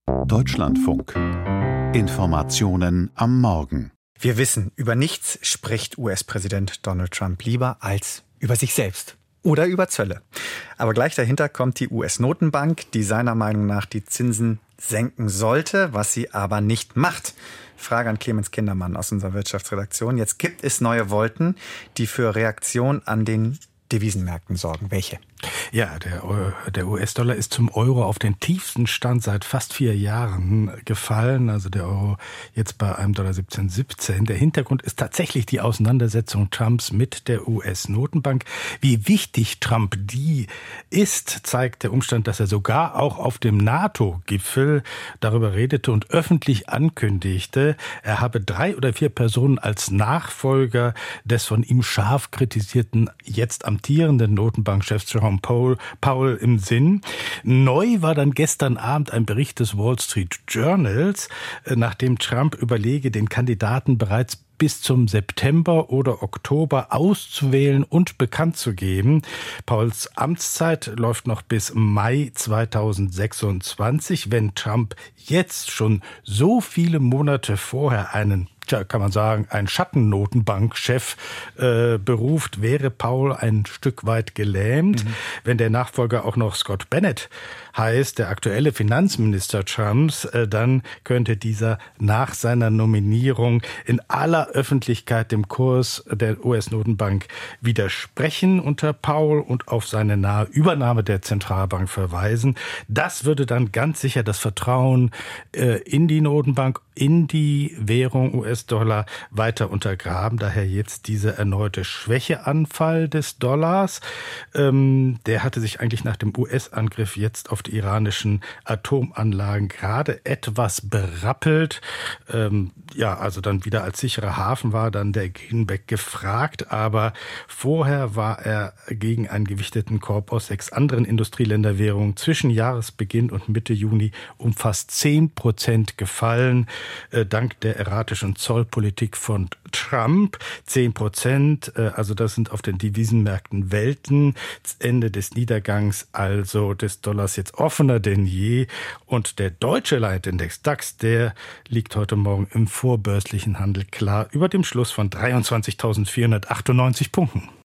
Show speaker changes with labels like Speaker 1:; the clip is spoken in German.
Speaker 1: Deutschlandfunk. Informationen am Morgen.
Speaker 2: Wir wissen, über nichts spricht US-Präsident Donald Trump lieber als über sich selbst. Oder über Zölle. Aber gleich dahinter kommt die US-Notenbank, die seiner Meinung nach die Zinsen senken sollte, was sie aber nicht macht. Frage an Clemens Kindermann aus unserer Wirtschaftsredaktion. Jetzt gibt es neue Wolken, die für Reaktion an den Devisenmärkten sorgen. Welche?
Speaker 3: Ja, der US-Dollar ist zum Euro auf den tiefsten Stand seit fast 4 Jahren gefallen. Also der Euro jetzt bei $1,1717. Der Hintergrund ist tatsächlich die Auseinandersetzung Trumps mit der US-Notenbank. Wie wichtig Trump die ist, zeigt der Umstand, dass er sogar auch auf dem NATO-Gipfel darüber redete und öffentlich ankündigte, er habe 3 oder 4 Personen als Nachfolger des von ihm scharf kritisierten, jetzt amtierenden Notenbankchefs Jerome Powell im Sinn. Neu war dann gestern Abend ein Bericht des Wall Street Journals, nachdem Trump überlege, den Kandidaten bereits bis zum September oder Oktober auszuwählen und bekannt zu geben. Powells Amtszeit läuft noch bis Mai 2026. Wenn Trump jetzt schon so viele Monate vorher einen Schattennotenbankchef beruft, wäre Powell ein Stück weit gelähmt. Wenn der Nachfolger auch noch Scott Bennett heißt, der aktuelle Finanzminister Trumps, dann könnte dieser nach seiner Nominierung in aller Öffentlichkeit dem Kurs der US-Notenbank widersprechen unter Powell und auf seine nahe Übernahme der Zentralbank verweisen. Das würde dann ganz sicher das Vertrauen in die Notenbank, in die Währung US-Dollar weiter untergraben. Daher jetzt dieser erneute Schwächeanfall des Dollars. Der hatte sich eigentlich nach dem US-Angriff jetzt auf die iranischen Atomanlagen gerade etwas berappelt. Also dann wieder als sicherer Hafen war dann der Greenback gefragt. Aber vorher war er gegen einen gewichteten Korb aus 6 anderen Industrieländerwährungen zwischen Jahresbeginn und Mitte Juni um fast 10% gefallen. Dank der erratischen Zollpolitik von Trump. 10%, also das sind auf den Devisenmärkten Welten. Das Ende des Niedergangs also des Dollars jetzt offener denn je. Und der deutsche Leitindex DAX, der liegt heute Morgen im vorbörslichen Handel klar über dem Schluss von 23.498 Punkten.